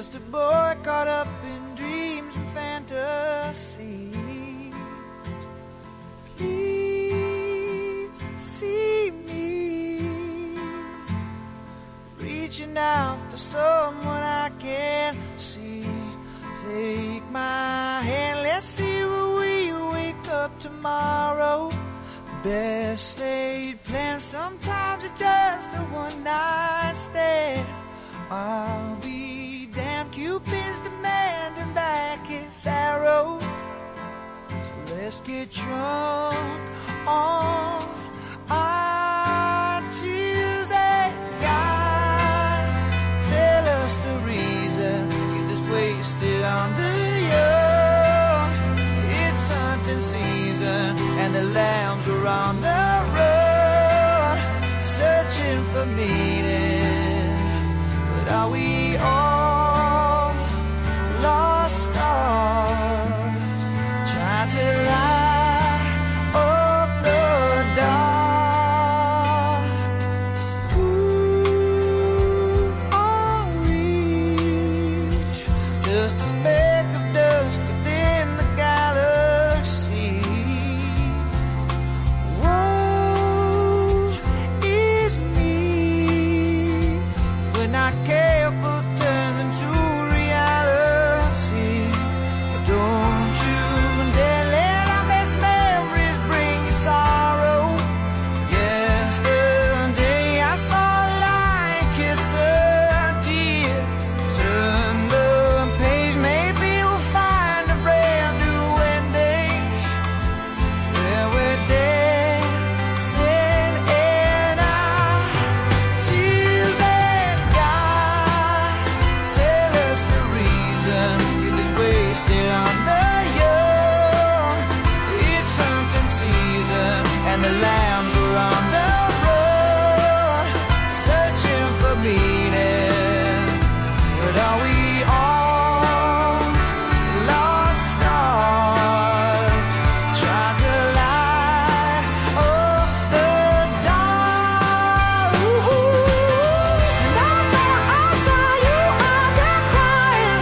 just a boy caught up in dreams and fantasy. Please see me reaching out for someone I can't see. Take my hand, let's see where we wake up tomorrow. Best laid plans, sometimes it's just a one-night stand. I'll be damned, Cupid's demanding back his arrow. So let's get drunk on our Tuesday. God, tell us the reason, get this wasted on the young. It's hunting season and the lambs are on the run, searching for meaning. But are we all lost stars, trying to light up the dark? Who are we? Just a speck of dust within the galaxy. Woe is me if we're not careful, turns into reality. But don't you dare let our best memories bring you sorrow. Yesterday I saw a lion kiss a deer. Turn the page, maybe we'll find a brand new ending. Where we're dancing in our Tuesday. God, tell us the reason, get this wasted on the young. It's hunting season and the lambs are on the run, searching for meaning. But are we all lost stars, trying to light up the dark? And I thought I saw you out there crying.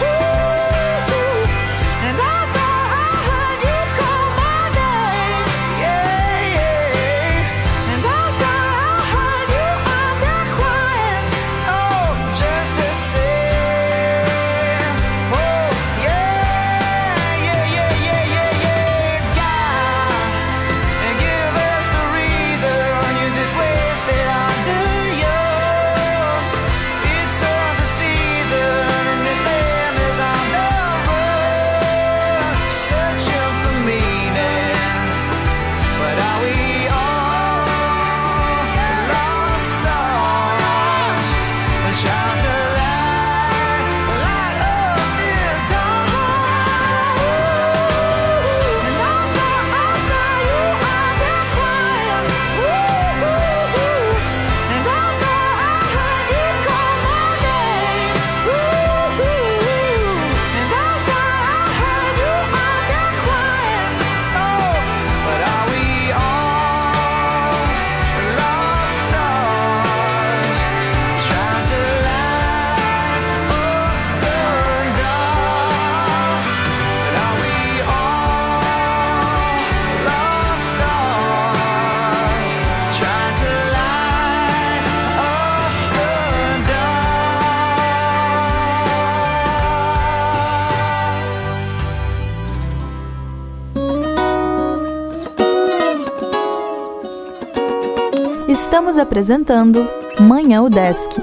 And I thought I heard you call my name. Yeah, yeah. And I thought I heard you out there crying. Oh, just the same. Oh, yeah, yeah, yeah, yeah, yeah, yeah. God, and give us the reason you this wasted on the young. It's all the season and this man is on the run, searching for meaning. But are we all lost stars, trying to light up this dark? And I thought I saw you out there crying. And I thought I heard you call my name. And I thought I heard you out there crying. Oh, but are we all lost stars, trying to light up the dark? But are we all lost stars, trying to light up the dark? Estamos apresentando Manhã UDESC.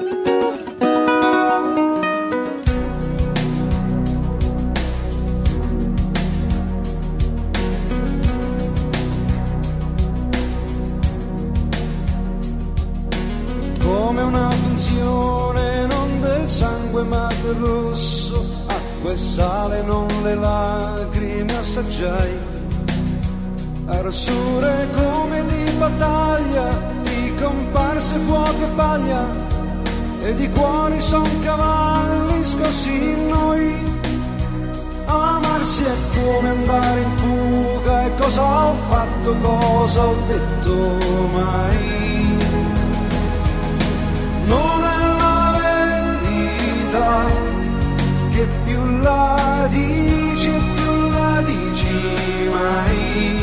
Come una finzione, non del sangue ma del rosso, acqua e sale, non le lacrime assaggiai. Arossure come di battaglia, di comparse, fuoco e paglia, e di cuori son cavalli scossi in noi. Amarsi è come andare in fuga, e cosa ho fatto, cosa ho detto mai. Non è la verità, che più la dici e più la dici mai.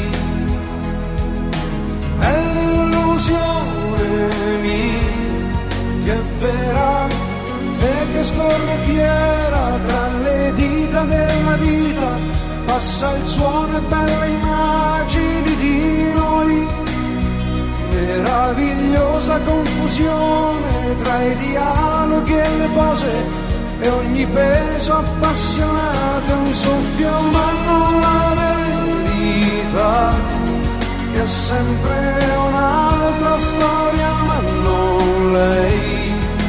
È l'illusione mia che è vera e che scorre fiera tra le dita della vita, passa il suono e belle immagini di noi, meravigliosa confusione tra i dialoghi e le pose, e ogni peso appassionato è un soffio, ma non la verità, che è sempre un'altra storia, ma non lei.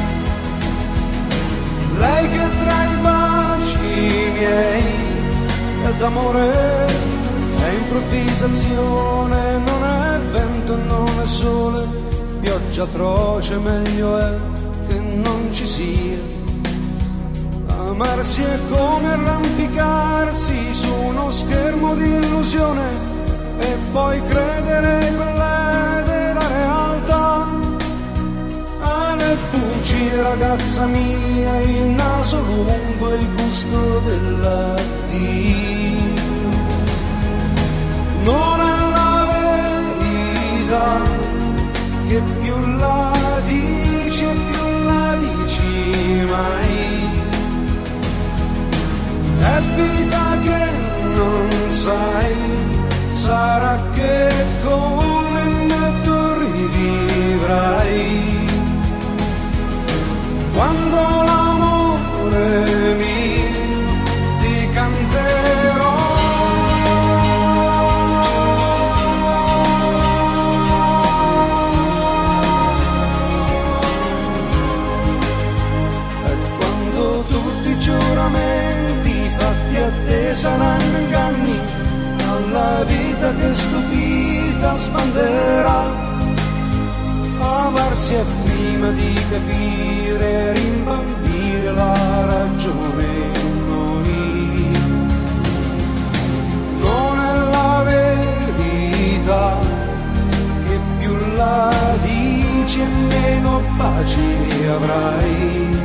Lei che tra i baci miei è d'amore, è improvvisazione, non è vento, non è sole, pioggia atroce, meglio è che non ci sia. Amarsi è come arrampicarsi su uno schermo di illusione e poi credere quella della realtà. Ne fuggi ragazza mia, il naso lungo e il gusto del lattino. Non è la verità che più la dici e più la dici mai. È vita che non sai, sarà che come me tu rivivrai. Quando l'amore mio ti canterò. E quando tutti i giuramenti fatti a te saranno inganni, alla vita che stupita sbanderà. Amarsi è prima di capire, rimbambire la ragione in noi. Non è la verità che più la dici e meno pace avrai.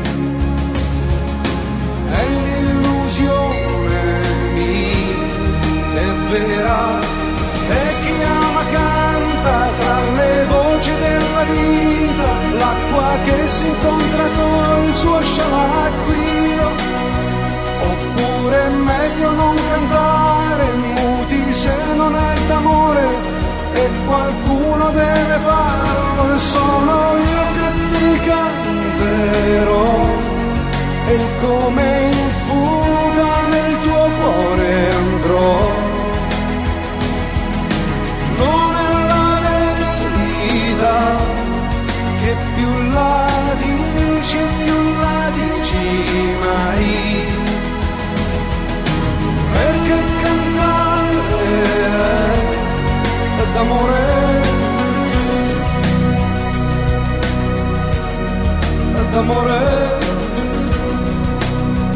È l'illusione mia, è vera, e chi ama canta tra le voci della vita, l'acqua che si incontra col suo scialacquio. Oppure è meglio non cantare muti se non è d'amore, e qualcuno deve farlo, e sono io che ti canterò, e il come in fuga nel tuo cuore andrò. Non è la verità che più la dici e più la dici mai, perché cantare è d'amore, è d'amore,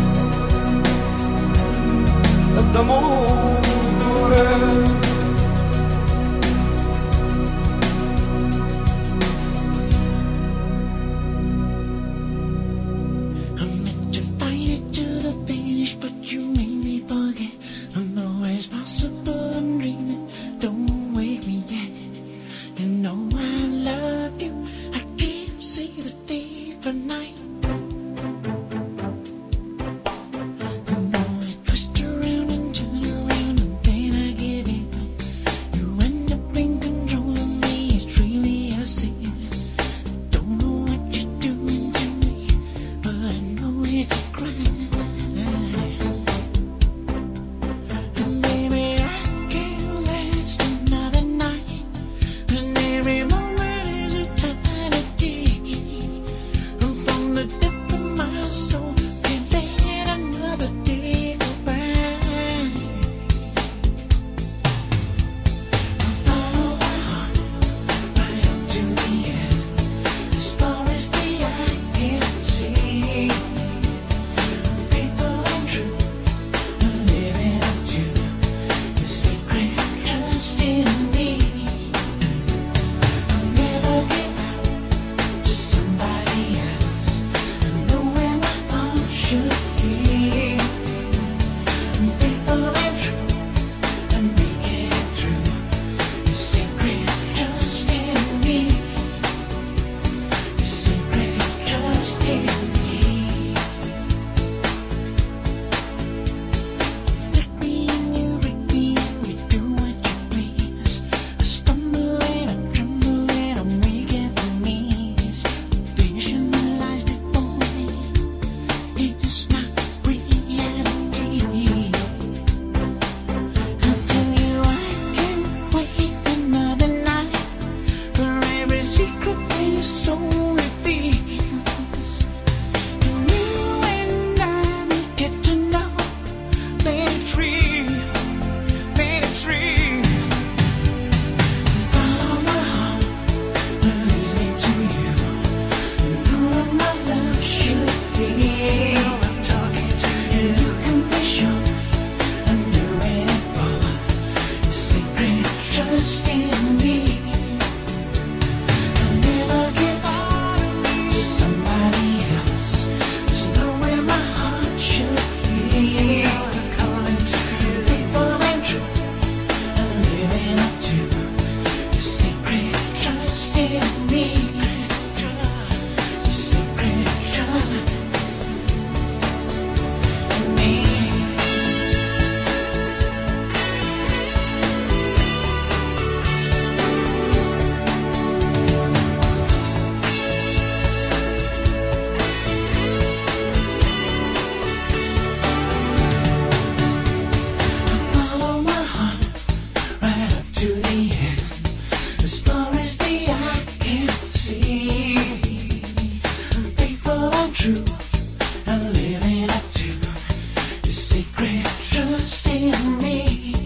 to the end, as far as the eye can see. Faithful and true, and living up to the secret trust in me.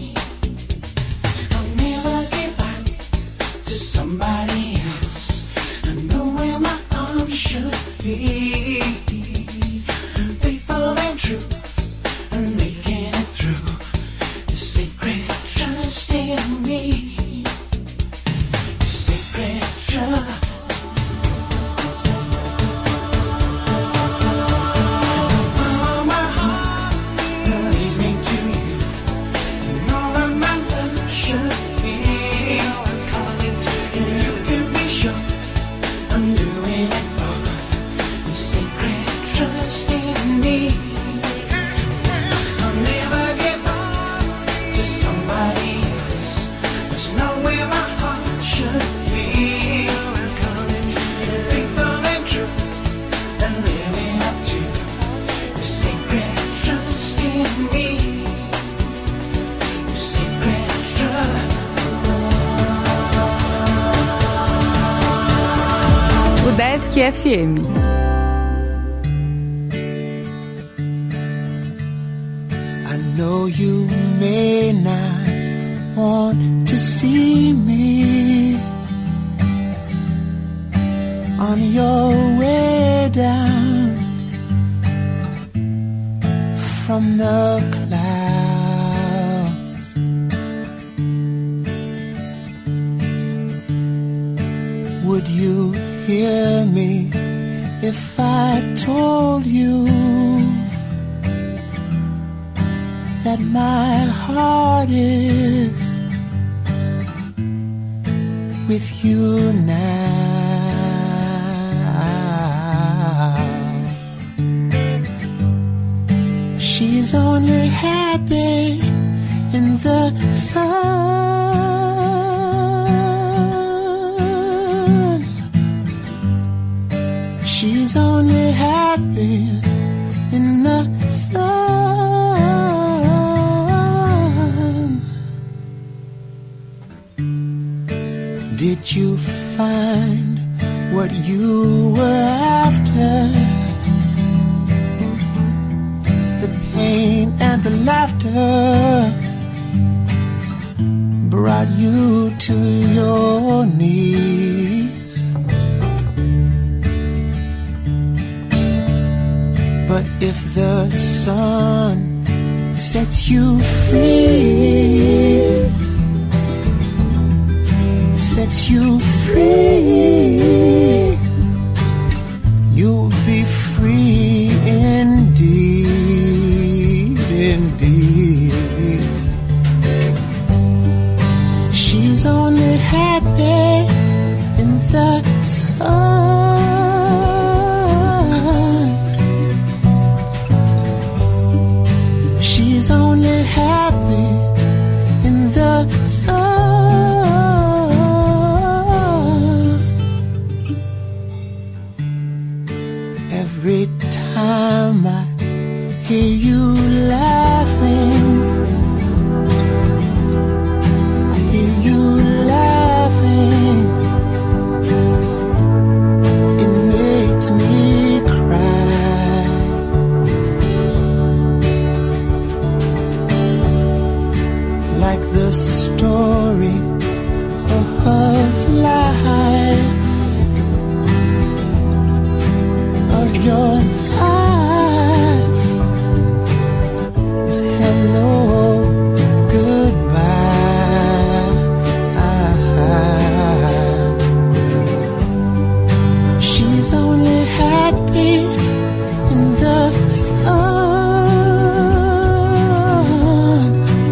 I'll never give up to somebody else. I know where my arms should be. Faithful and true, and making it through the secret trust in me. The secret trust. All my heart leads me to you, and all of my love should be. I'm coming to you. You can be sure I'm doing it for the secret trust in me. I'll never give up to somebody else. There's nowhere my heart should be. I'm coming to you. Faithful and true, and living up to the secret trust in me. The secret trust. O Desk FM. I know you may not want to see me on your way down from the clouds. Would you hear me if I told you that my heart is with you now? She's only happy in the sun. She's only happy in the sun. Did you find what you were after? The pain and the laughter brought you to your knees. But if the sun sets you free, sets you free, you'll be free indeed, indeed. She's only happy in the sun. She's only happy in the sun. Every time I hear you laughing, I hear you laughing, it makes me cry. Like the story of life, of your life, is hello, goodbye. She's only happy in the sun.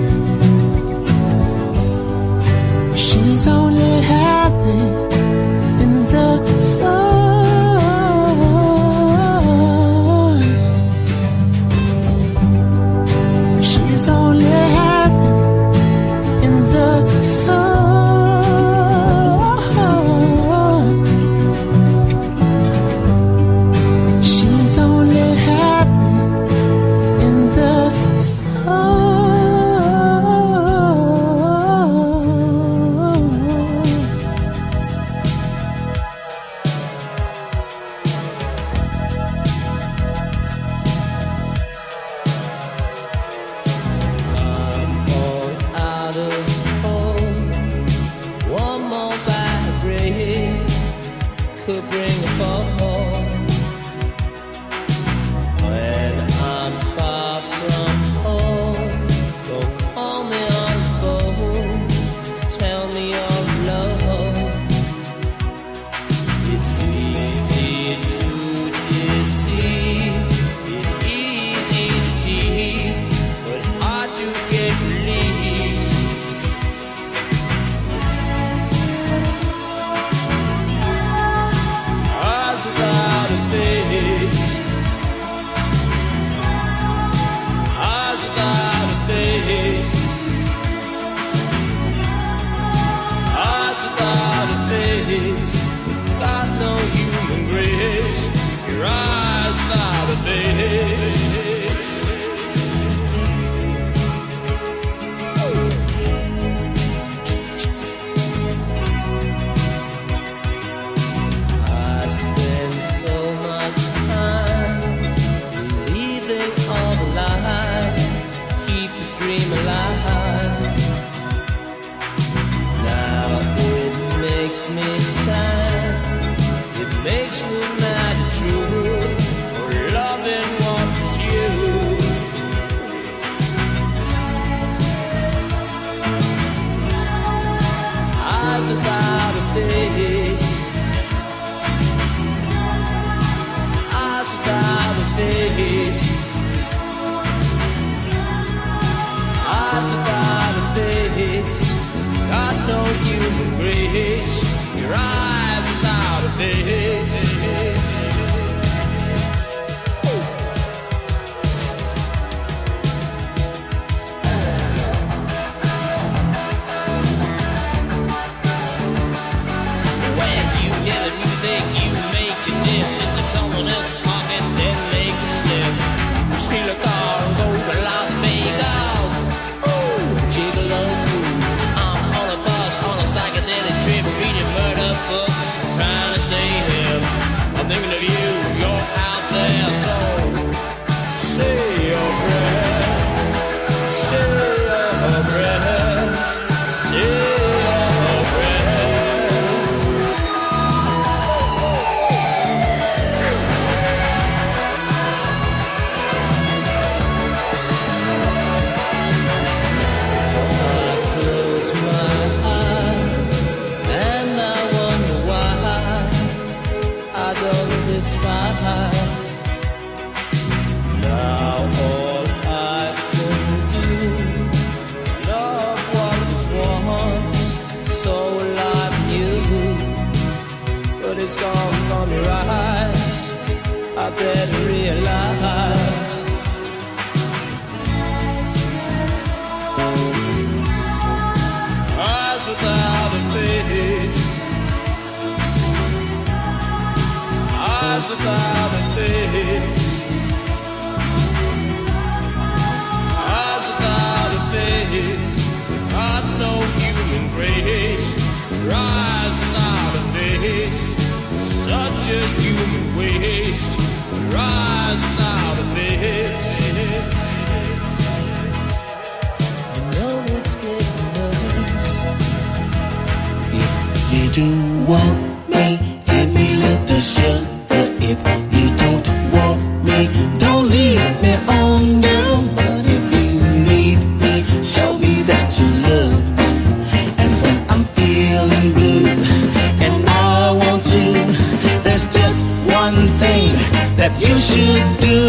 She's only happy in the sun. She's only happy in the sun. She's only happy in the sun. your love. It's easy to deceive, it's easy to tease, but hard to get released. Eyes without a face, eyes without a face, eyes without a face. Got no human grace. Your eyes without a face. I spend so much time believing all the lies, keep the dream alive. Now it makes me sad, it makes me mad and true, for loving what is you. Eyes without a face, eyes without a face, eyes without a face. Got no human grace. Your eyes without a face. When you hear the music, you make a dip into someone else's pocket, then make a slip. You steal a car and go to Las Vegas. Ooh, gigolo-boo. I'm on a bus, on a psychedelic trip, reading murder books, trying to stay hip. I'm thinking of you, you're out there, so say your prayers, say your prayers, say your prayers. I close my eyes and I wonder why I don't despise. Now all I can do, love what was once so alive in you, but it's gone from your eyes. I better realize. Eyes without a face, eyes without a face, eyes without a face. Got no human grace. Your eyes without a face, such a human waste. Your eyes without a face. I know it's getting nervous. If you do want me, give me little sugar. If you don't want me, don't leave me on down. But if you need me, show me that you love me. And when I'm feeling blue and I want you, there's just one thing that you should do.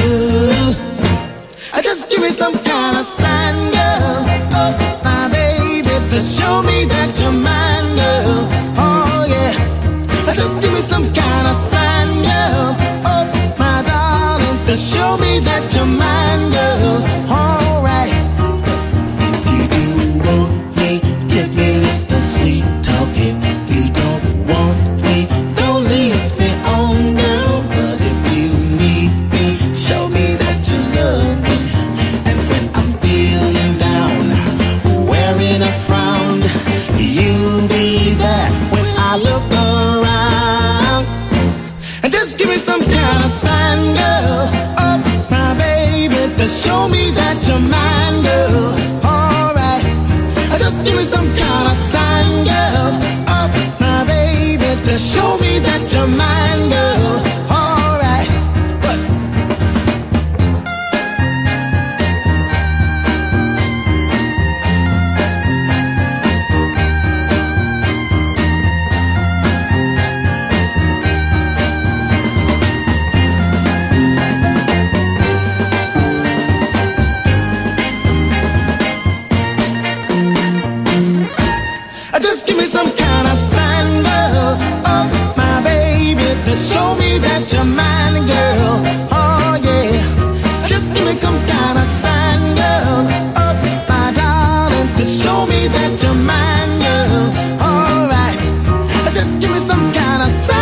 Just give me some kind of sign, girl. Oh, my baby, to show me that you're mine, girl. Oh, yeah. Just give me some kind of sign, girl. Oh, my darling, to show me that you're mine, girl. All right. If you do want me, give me little sweet talk. If you don't want me, don't leave me on, girl. But if you need me, show me that you love me. And when I'm feeling down, wearing a frown, you'll be there when I look around. And just give me some kind of sign, girl. Oh, my baby, to show me that you're mine, girl. All right. Just give me some kind of sign, girl. Oh, my baby, to show me that you're mine, girl. All right. But give me some kind of sign, girl. Oh, my baby, to show me that you're mine, girl. Oh, yeah. Just give me some kind of sign, girl. Oh, my darling, to show me that you're mine, girl. All right. Just give me some kind of sign.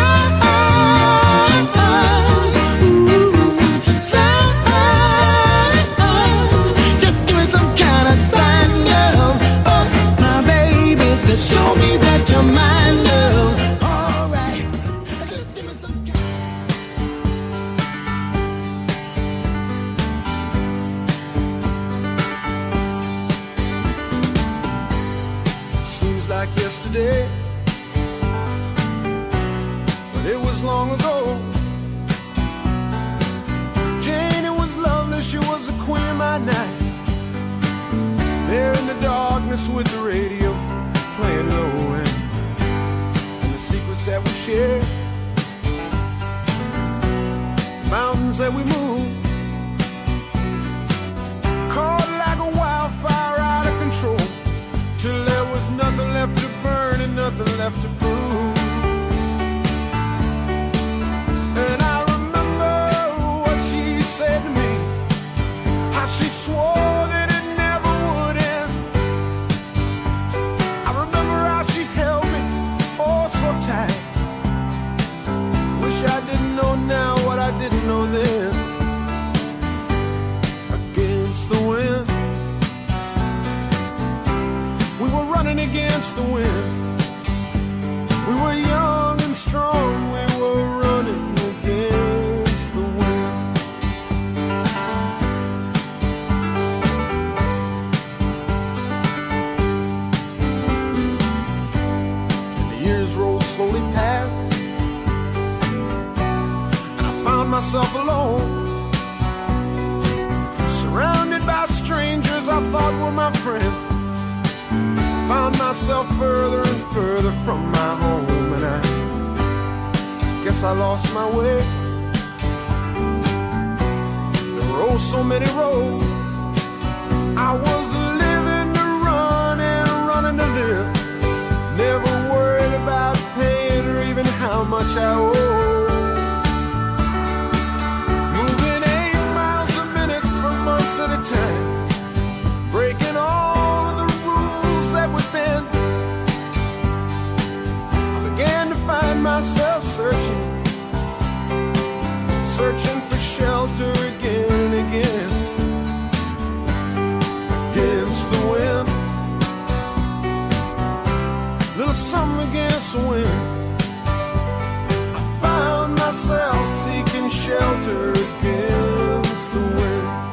Show me that you're mine, girl. All right. Just give me some. Seems like yesterday, but it was long ago. Jane, it was lovely. She was the queen of my night. There in the darkness with the radio playing low end, and the secrets that we share, mountains that we move, caught like a wildfire out of control, till there was nothing left to burn and nothing left to prove. And I remember what she said to me, how she swore that it never would end. Wish I didn't know now what I didn't know then. Against the wind, we were running against the wind. We were young and strong, we were running against the wind. And the years rolled slowly past, myself alone, surrounded by strangers I thought were my friends. Found myself further and further from my home, and I guess I lost my way. There were oh so many roads. I was living to run and running to live, never worried about paying or even how much I owed. At a time, breaking all of the rules that would bend. I began to find myself searching for shelter again and again. Against the wind, little something against the wind. I found myself seeking shelter against the wind.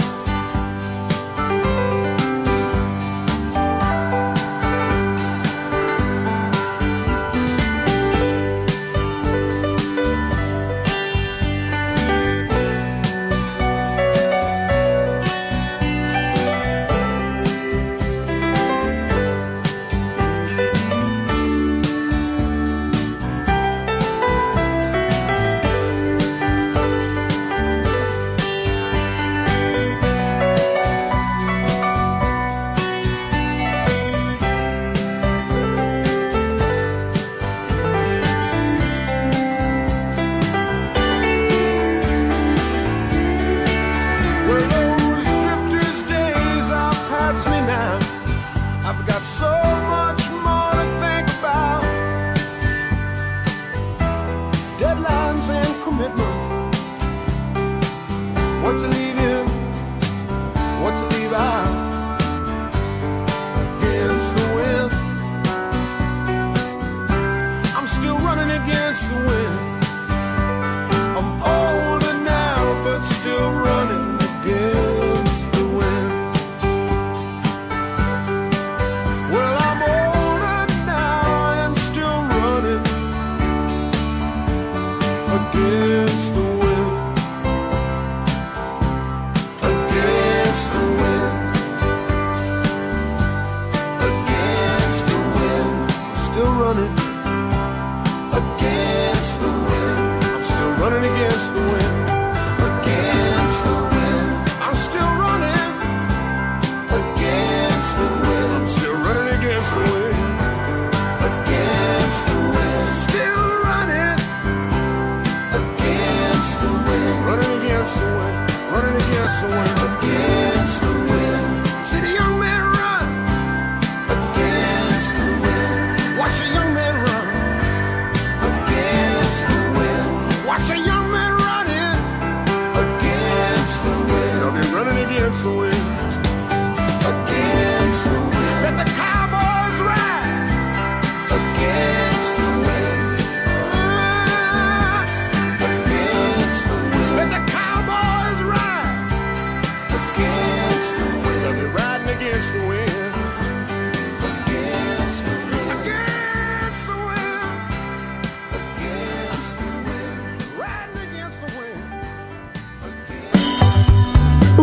What to leave in, what to leave out. Against the wind, I'm still running against the wind. I'm older now, but still running against the wind. Well, I'm older now and still running against the wind. Against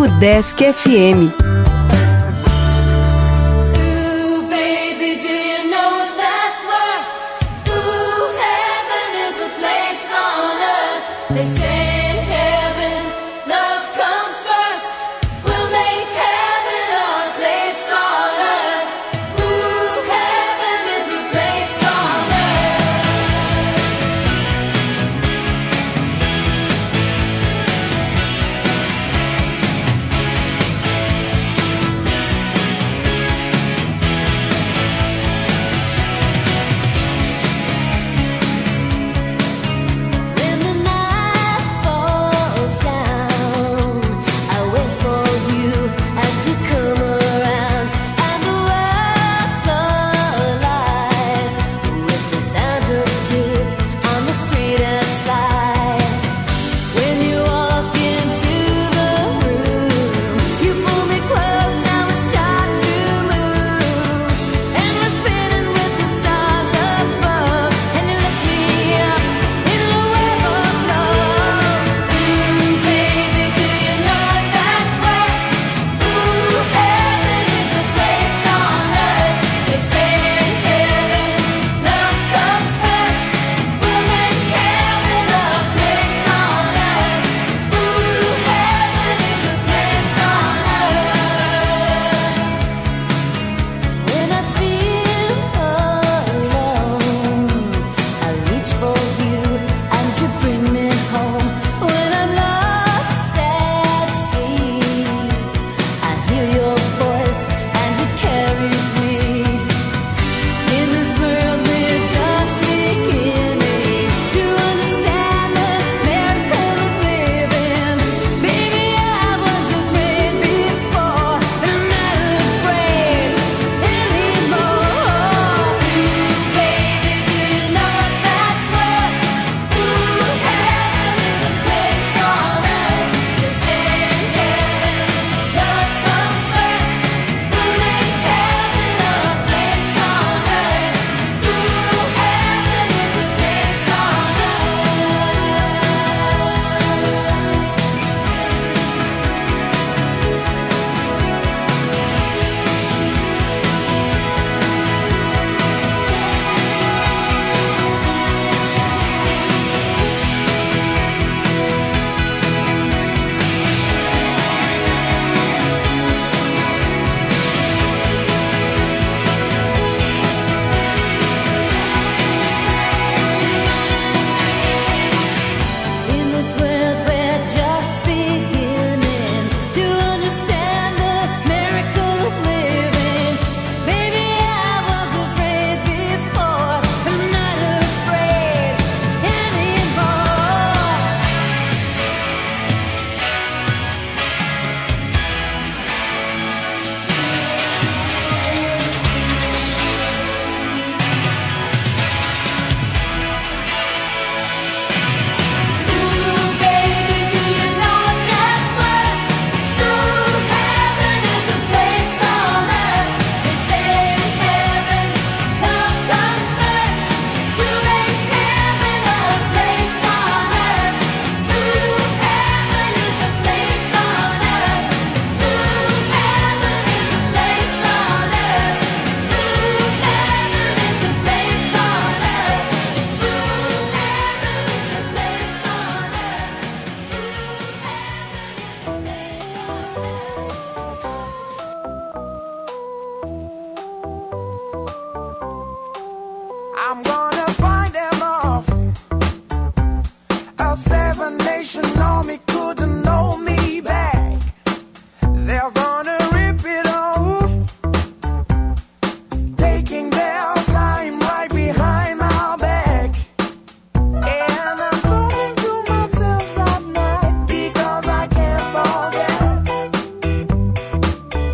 O Desk FM.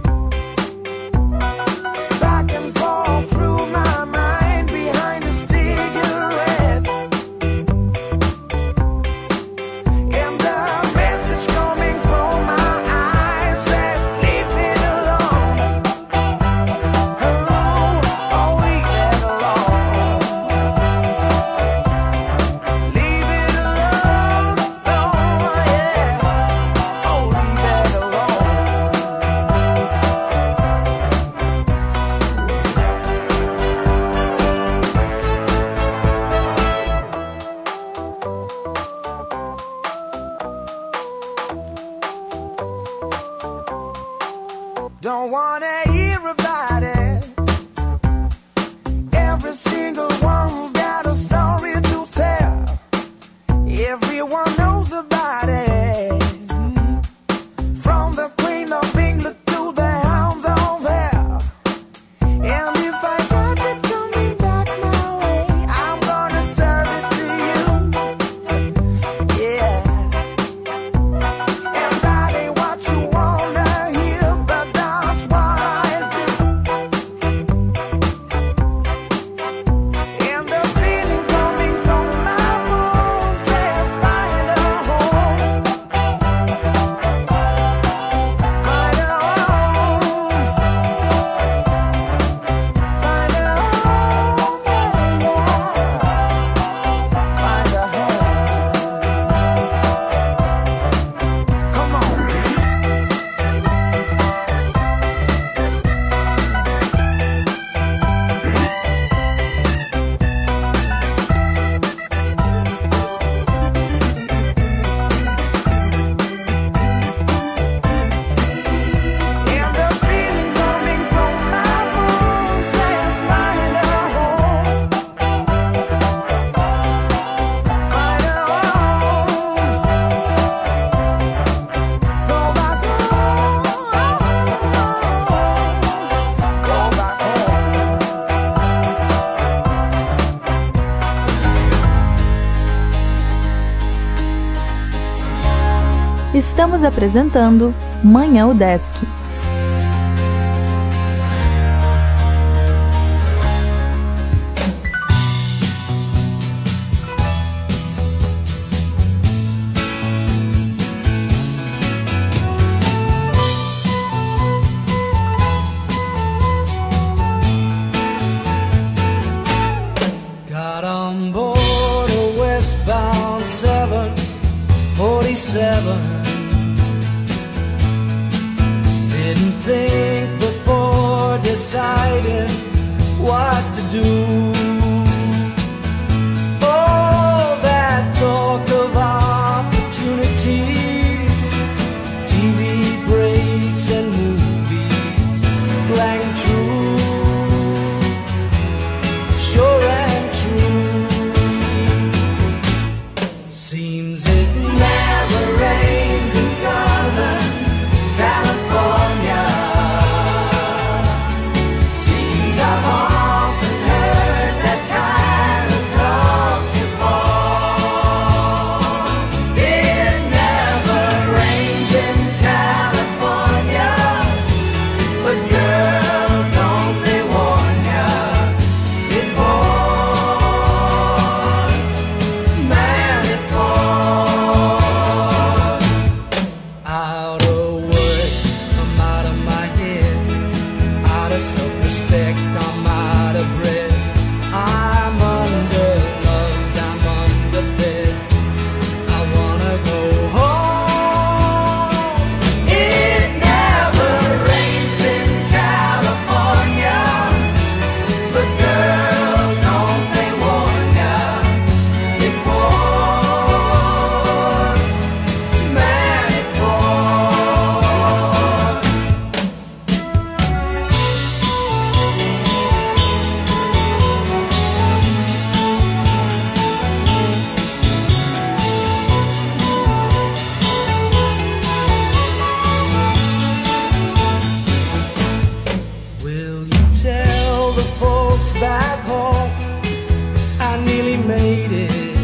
Back and forth through my mind behind the scene. Estamos apresentando Manhã UDESC. Got on board a westbound 747. Didn't think before deciding what to do. All that talk of opportunities, TV breaks and movies rang true, sure and true. Seems it never rains in Southern California. Seems I've often heard that kind of talk before. It never rains in California, but girl, don't they warn ya? It pours, man, it pours. Out of work, I'm out of my head. Out of self-respect, I'm out of breath. I'm underloved, I'm underfed. I wanna go home. It never rains in California, but girl, don't they warn ya? It pours, man, it pours. Will you tell the folks back home I nearly made it?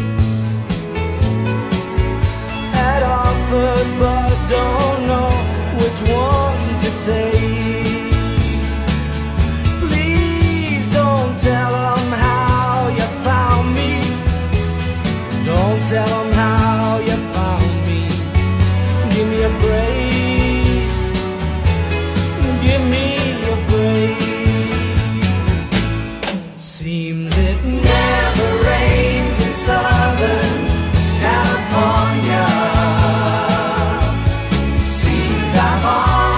Had offers but don't know which one to take. Please don't tell them how you found me. Don't tell them how you found me. Give me a break. Give me a break. Seems it never rains in Southern California. Seems I've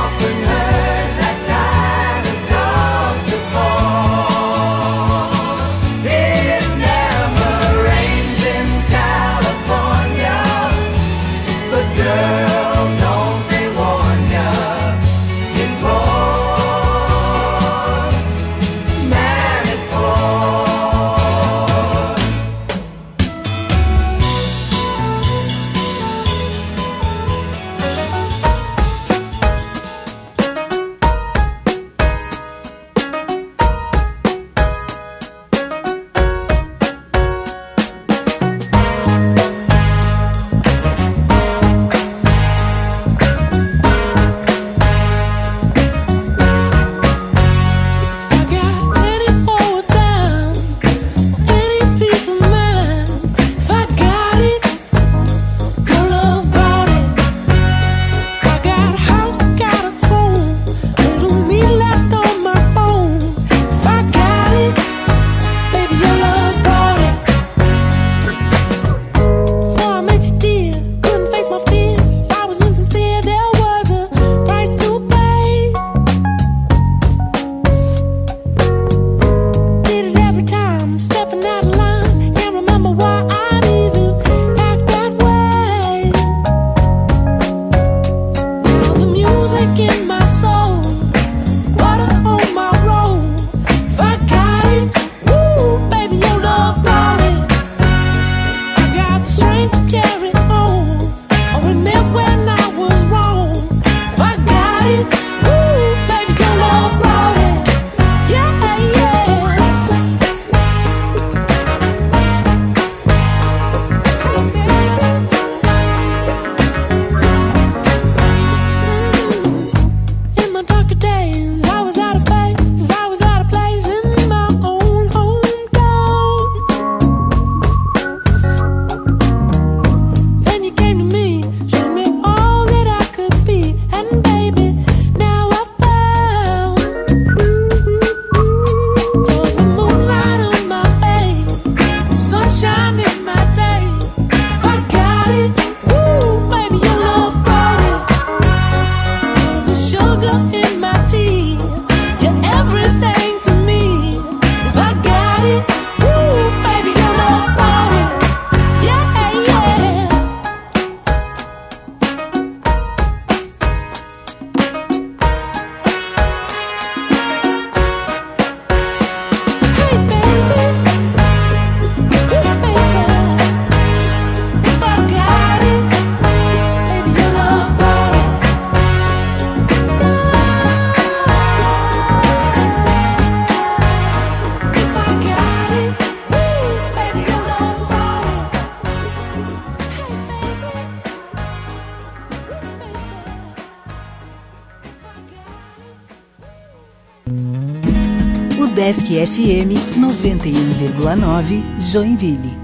Udesc FM 91,9 Joinville.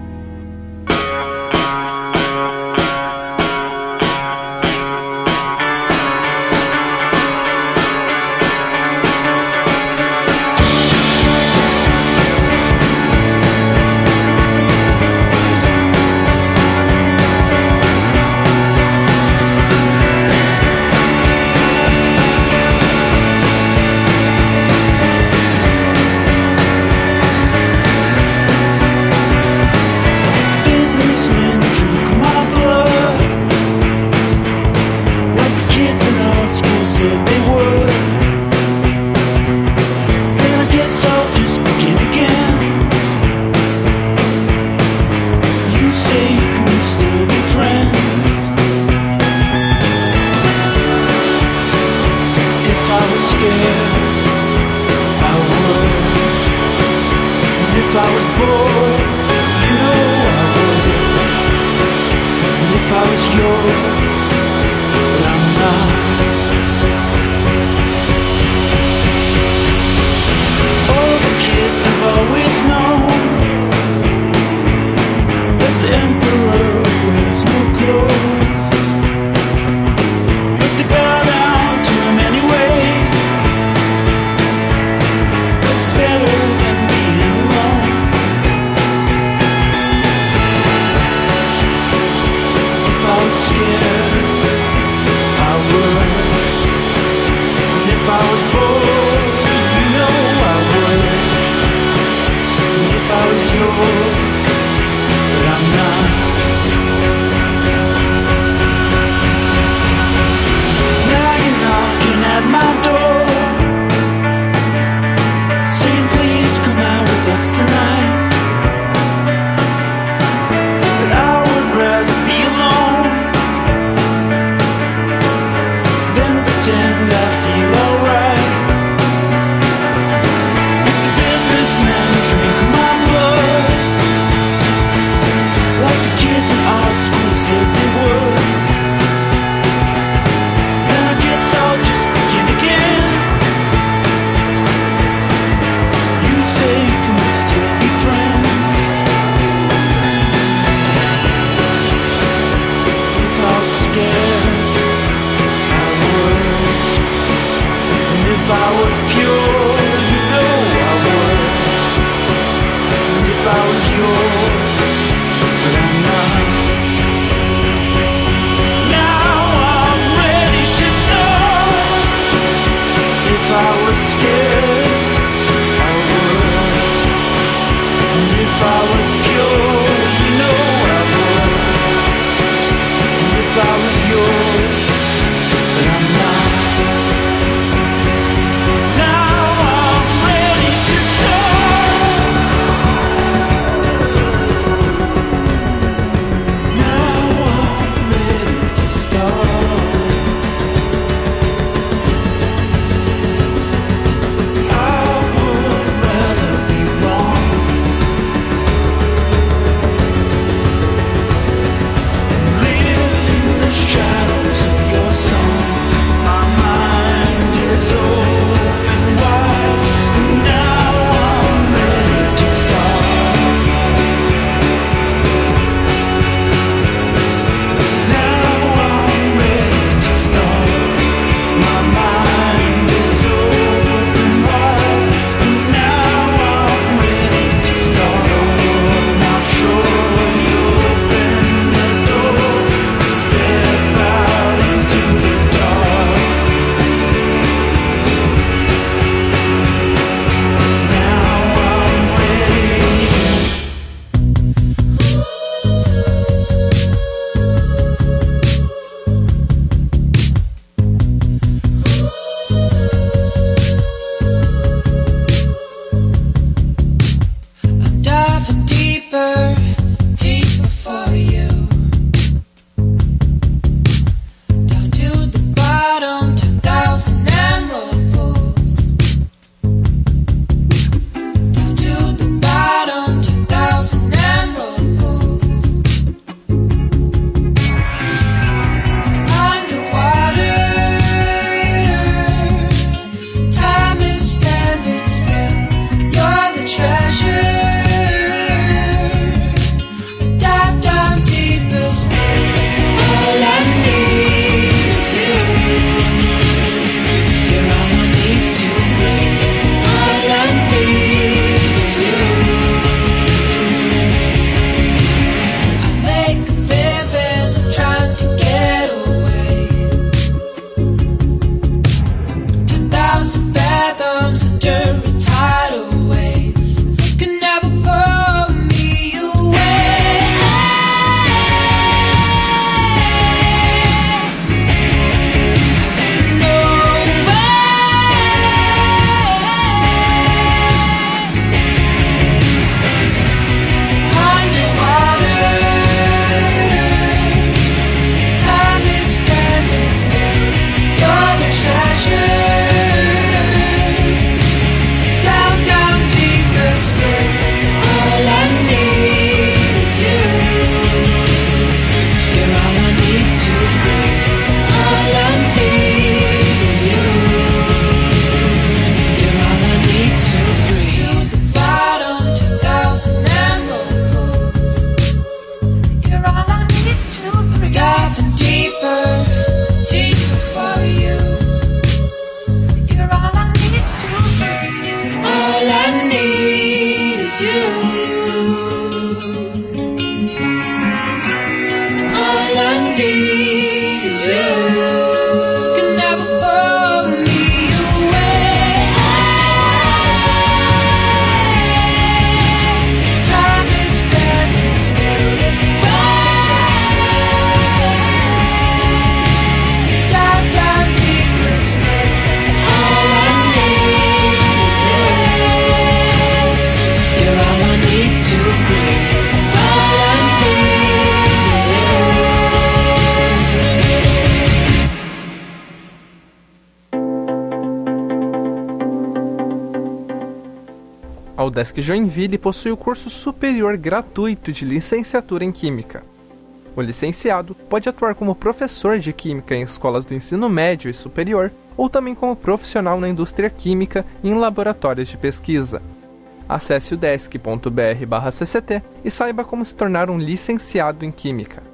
UDESC Joinville possui o curso superior gratuito de licenciatura em Química. O licenciado pode atuar como professor de Química em escolas do ensino médio e superior, ou também como profissional na indústria química e em laboratórios de pesquisa. Acesse udesc.br/cct e saiba como se tornar um licenciado em Química.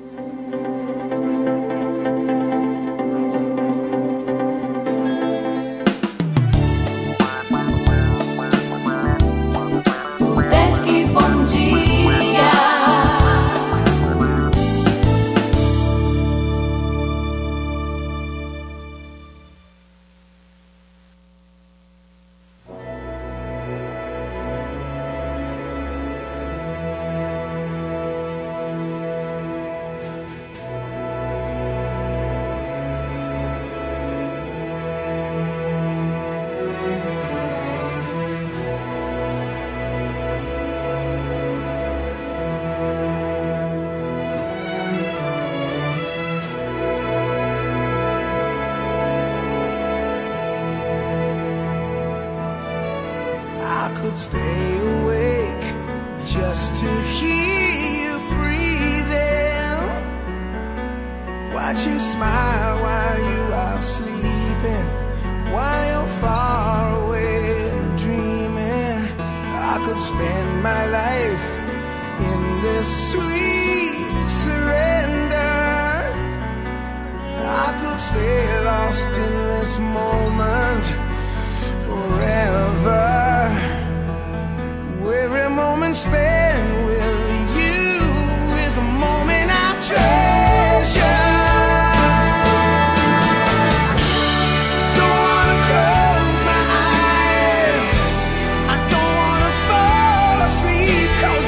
UDESC Bom Dia. I could stay awake just to hear you breathing. Watch you smile while you are sleeping, while you're far away and dreaming. I could spend my life in this sweet surrender. I could stay lost in this moment forever. Every moment spent with you is a moment I treasure. Don't wanna close my eyes, I don't wanna fall asleep, 'cause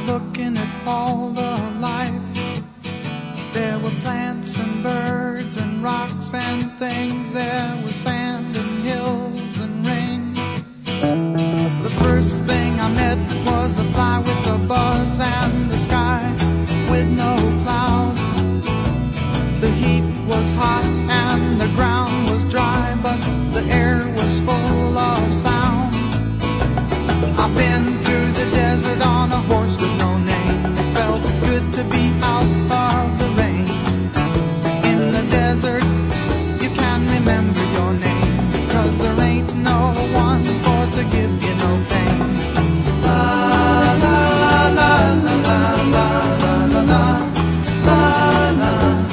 looking at all the life. There were plants and birds and rocks and things. There was sand and hills and rain. The first thing I met was a fly with a buzz and the sky with no clouds. The heat was hot and the ground was dry, but the air was full of sound. I've been through the desert on a horse with no name. It felt good to be out of the rain. In the desert, you can remember your name, because there ain't no one for to give you no pain. La la la la la la la la la la.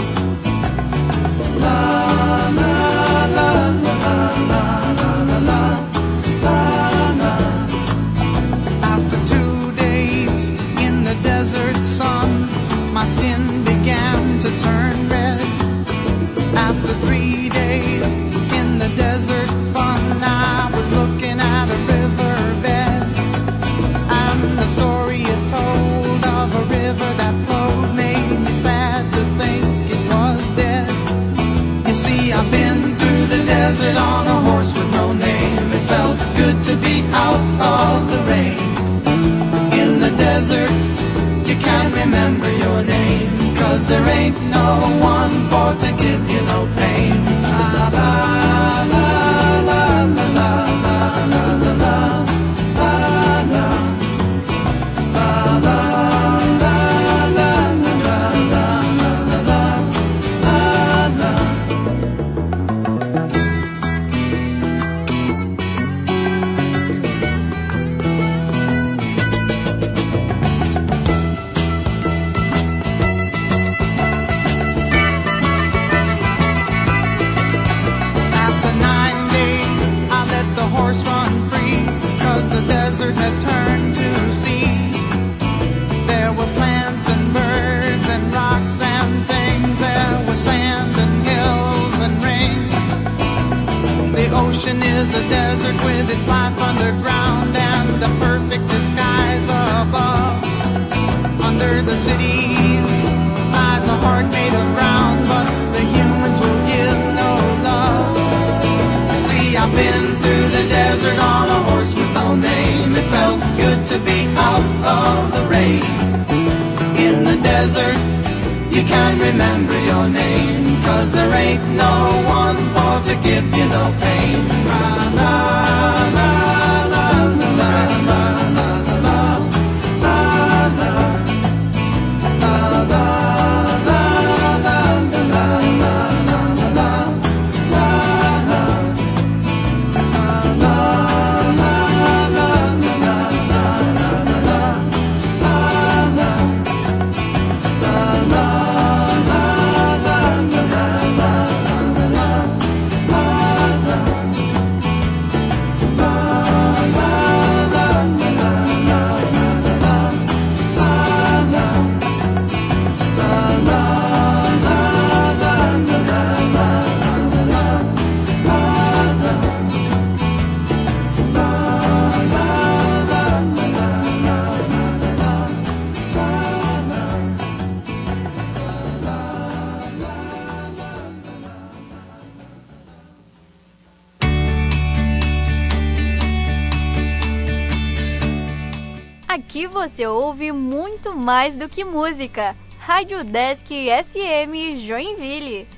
La la la la la la la la. After 2 days in the desert sun, my skin began to turn red. After 3 days in the desert fun, I was looking at a riverbed, and the story it told of a river that flowed made me sad to think it was dead. You see, I've been through the desert on a horse with no name. It felt good to be out of the rain. In the desert, you can't remember your name, 'cause there ain't no one for to give you no pain. La la la la la la la la la la la la la la la la la. After 9 days, I let the horse run free, 'cause the desert had turned to sea. There were plants and birds and rocks and things. There was sand and hills and rings. The ocean is a desert with its life underground and the perfect disguise above. Under the cities lies a heart made of ground, but the humans will give no love. You see, I've been through the desert on a horse with no name. It felt good to be out of the rain. In the desert, you can't remember your name, 'cause there ain't no one for to give you no pain. La la la la la la la la la la la. La la la la la la la la la la la. La la la la la la la la la. Aqui você ouve muito mais do que música. Rádio Desk FM Joinville.